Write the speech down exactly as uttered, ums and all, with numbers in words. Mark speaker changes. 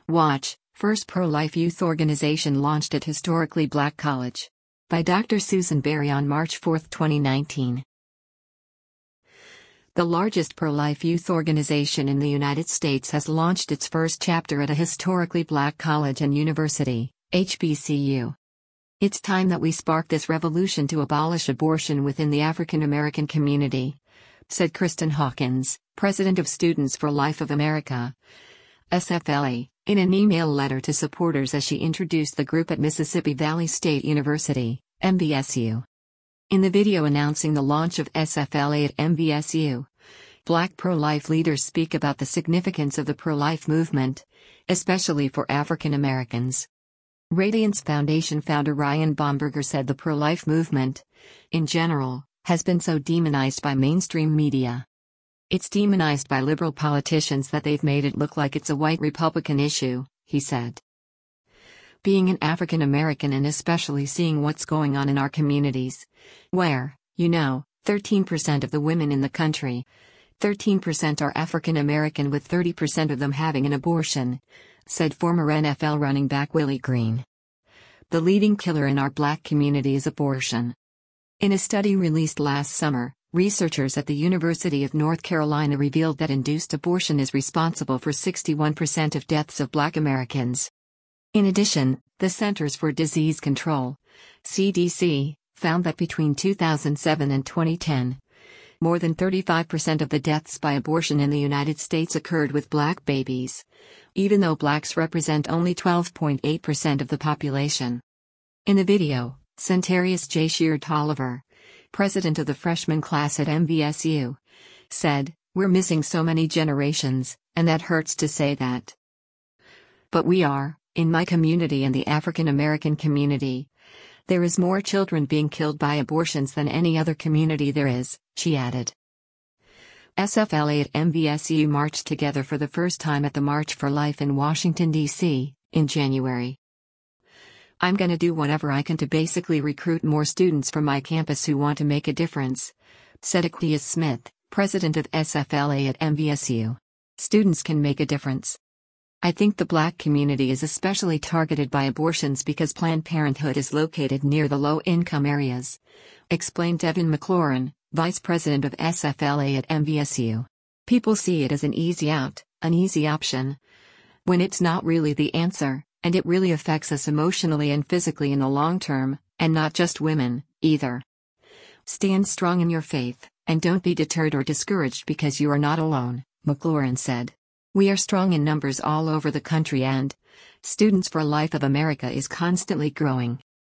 Speaker 1: Watch, first pro-life youth organization launched at historically black college. By Doctor Susan Berry on March fourth, twenty nineteen. The largest pro-life youth organization in the United States has launched its first chapter at a historically black college and university, H B C U. It's time that we spark this revolution to abolish abortion within the African American community, said Kristen Hawkins, president of Students for Life of America, S F L A, in an email letter to supporters as she introduced the group at Mississippi Valley State University, M V S U. In the video announcing the launch of S F L A at M V S U, Black pro-life leaders speak about the significance of the pro-life movement, especially for African Americans. Radiance Foundation founder Ryan Bomberger said the pro-life movement, in general, has been so demonized by mainstream media. It's demonized by liberal politicians that they've made it look like it's a white Republican issue, he said. Being an African American and especially seeing what's going on in our communities, where, you know, thirteen percent of the women in the country, thirteen percent are African American with thirty percent of them having an abortion, said former N F L running back Willie Green. The leading killer in our black community is abortion. In a study released last summer, researchers at the University of North Carolina revealed that induced abortion is responsible for sixty-one percent of deaths of black Americans. In addition, the Centers for Disease Control, C D C, found that between two thousand seven and twenty ten, more than thirty-five percent of the deaths by abortion in the United States occurred with black babies, even though blacks represent only twelve point eight percent of the population. In the video, Centarius J. Sheard Tolliver, president of the freshman class at M V S U, said, "We're missing so many generations, and that hurts to say that. But we are, in my community and the African American community. There is more children being killed by abortions than any other community there is," she added. S F L A at M V S U marched together for the first time at the March for Life in Washington, D C, in January. "I'm gonna do whatever I can to basically recruit more students from my campus who want to make a difference," said Aquias Smith, president of S F L A at M V S U. "Students can make a difference. I think the black community is especially targeted by abortions because Planned Parenthood is located near the low-income areas," explained Devin McLaurin, vice president of S F L A at M V S U. "People see it as an easy out, an easy option, when it's not really the answer, and it really affects us emotionally and physically in the long term, and not just women, either. Stand strong in your faith, and don't be deterred or discouraged because you are not alone," McLaurin said. "We are strong in numbers all over the country and Students for Life of America is constantly growing."